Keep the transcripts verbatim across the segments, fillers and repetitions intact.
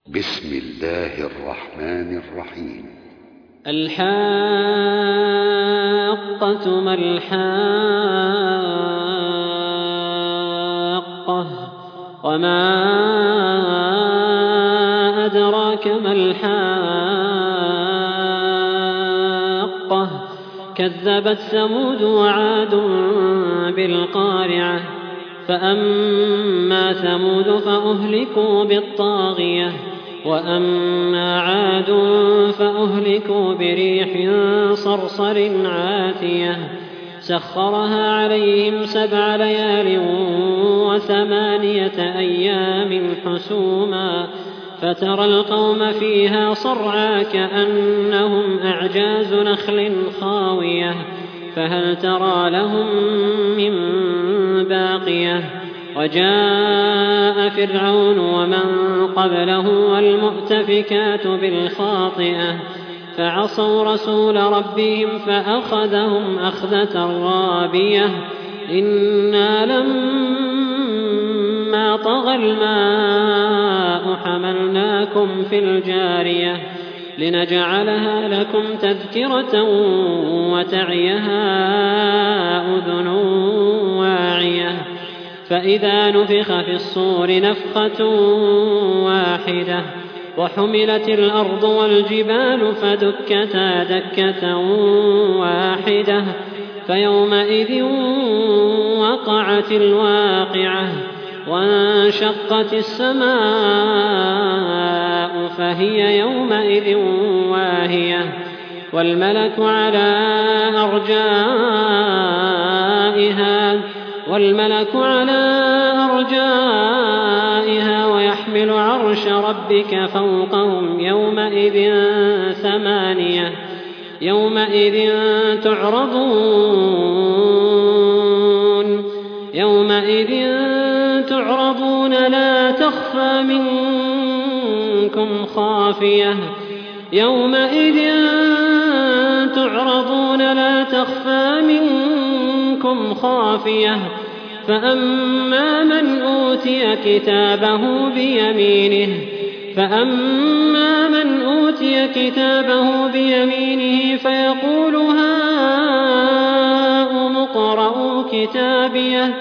بسم الله الرحمن الرحيم. الحاقة ما الحاقة وما أدراك ما الحاقة كذبت ثمود وعاد بالقارعة فأما ثمود فأهلكوا بالطاغية وأما عاد فأهلكوا بريح صرصر عاتية سخرها عليهم سبع ليال وثمانية أيام حسوما فترى القوم فيها صرعى كأنهم أعجاز نخل خاوية فهل ترى لهم من باقية وجاء فرعون ومن قبله والمؤتفكات بالخاطئة فعصوا رسول ربهم فأخذهم أخذة رابية إنا لما طغى الماء حملناكم في الجارية لنجعلها لكم تذكرة وتعيها أذن واعية فإذا نفخ في الصور نفخة واحدة وحملت الأرض والجبال فدكتا دكة واحدة فيومئذ وقعت الواقعة وانشقت السماء فهي يومئذ واهية والملك على أرجائها والملك على أرجائها ويحمل عرش ربك فوقهم يومئذ ثمانية يومئذ تعرضون يومئذ تعرضون لا تخفى منكم خافية يومئذ تعرضون لا تخفى منكم خافية فأما من أوتي كتابه بيمينه فأما من أوتي كتابه بيمينه فيقول هاؤم اقرءوا كتابيه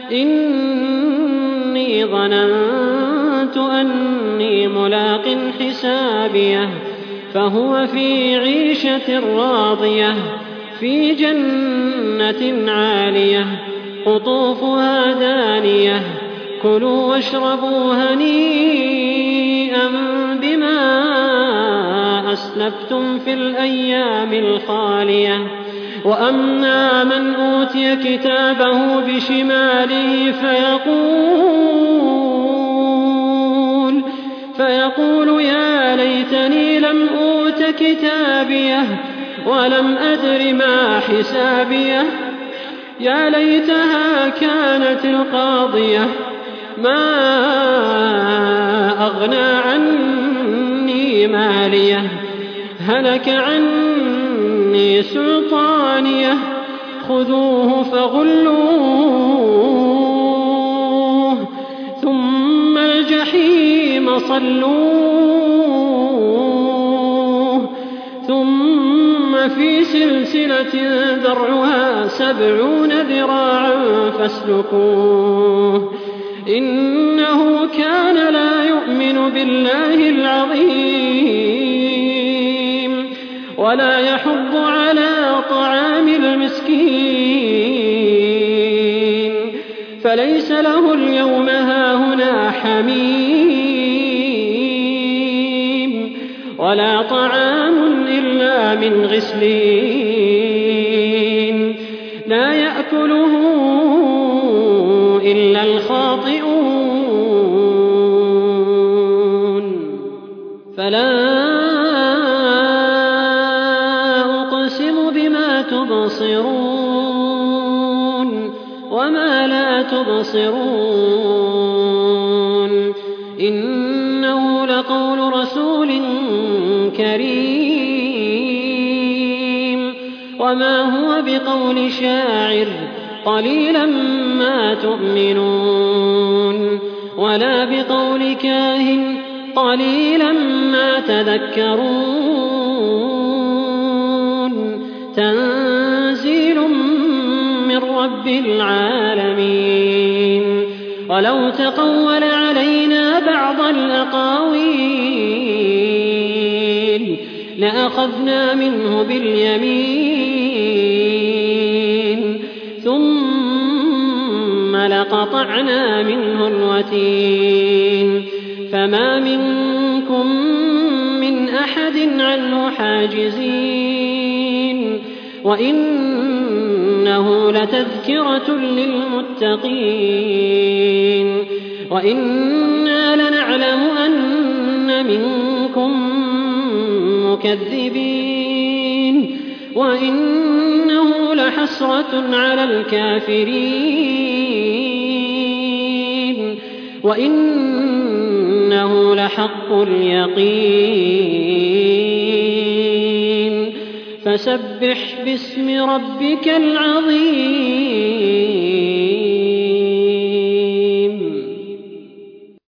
إني ظننت أني ملاق حسابيه فهو في عيشة راضية في جنة عالية قطوفها دانية كلوا واشربوا هنيئا بما أسلفتم في الأيام الخالية وأما من أوتي كتابه بشماله فيقول فيقول يا ليتني لم أوت كتابيه ولم أدر ما حسابيه يا ليتها كانت القاضية ما أغنى عني ماليه هلك عني سلطانيه خذوه فغلوه ثم الجحيم صلوه ثم في سلسلة ذرعها سبعون ذراعا فاسلكوه إنه كان لا يؤمن بالله العظيم ولا يحض على طعام المسكين فليس له اليوم هاهنا حميم ولا طعام إلا من غسلين لا يأكله إلا الخاطئون فلا أقسم بما تبصرون وما لا تبصرون إنه لقول رسول كريم وما هو بقول شاعر قليلا ما تؤمنون ولا بقول كاهن قليلا ما تذكرون تنزيل من رب العالمين ولو تقول علينا بعض الأقاويل لأخذنا منه باليمين ثم لقطعنا منه الوتين فما منكم من أحد عنه حاجزين وإنه لتذكرة للمتقين وإنا لنعلم أن منكم مكذبين وإنه لحسرة على الكافرين وإنه لحق اليقين فسبح باسم ربك العظيم